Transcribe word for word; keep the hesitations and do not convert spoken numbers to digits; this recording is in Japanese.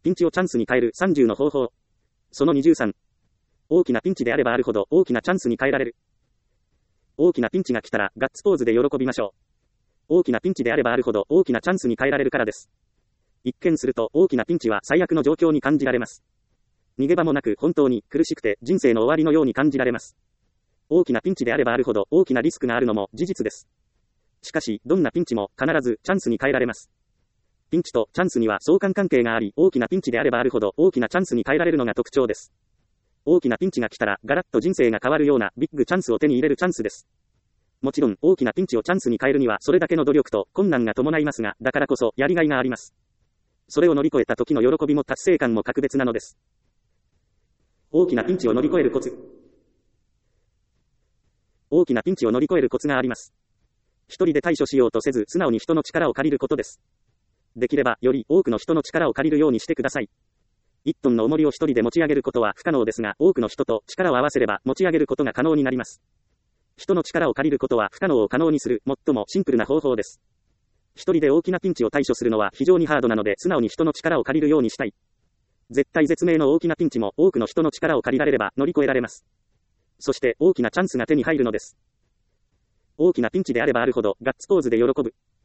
ピンチをチャンスに変えるさんじゅうの方法。そのにじゅうさん。大きなピンチであればあるほど大きなチャンスに変えられる。大きなピンチが来たらガッツポーズで喜びましょう。大きなピンチであればあるほど大きなチャンスに変えられるからです。一見すると大きなピンチは最悪の状況に感じられます。逃げ場もなく本当に苦しくて人生の終わりのように感じられます。大きなピンチであればあるほど大きなリスクがあるのも事実です。しかし、どんなピンチも必ずチャンスに変えられます。ピンチとチャンスには相関関係があり、大きなピンチであればあるほど大きなチャンスに変えられるのが特徴です。大きなピンチが来たらガラッと人生が変わるようなビッグチャンスを手に入れるチャンスです。もちろん大きなピンチをチャンスに変えるにはそれだけの努力と困難が伴いますが、だからこそやりがいがあります。それを乗り越えた時の喜びも達成感も格別なのです。大きなピンチを乗り越えるコツ。大きなピンチを乗り越えるコツがあります。一人で対処しようとせず素直に人の力を借りることです。できればより多くの人の力を借りるようにしてください。いちトンの重りを一人で持ち上げることは不可能ですが、多くの人と力を合わせれば持ち上げることが可能になります。人の力を借りることは不可能を可能にする最もシンプルな方法です。一人で大きなピンチを対処するのは非常にハードなので、素直に人の力を借りるようにしたい。絶対絶命の大きなピンチも多くの人の力を借りられれば乗り越えられます。そして大きなチャンスが手に入るのです。大きなピンチであればあるほどガッツポーズで喜ぶ。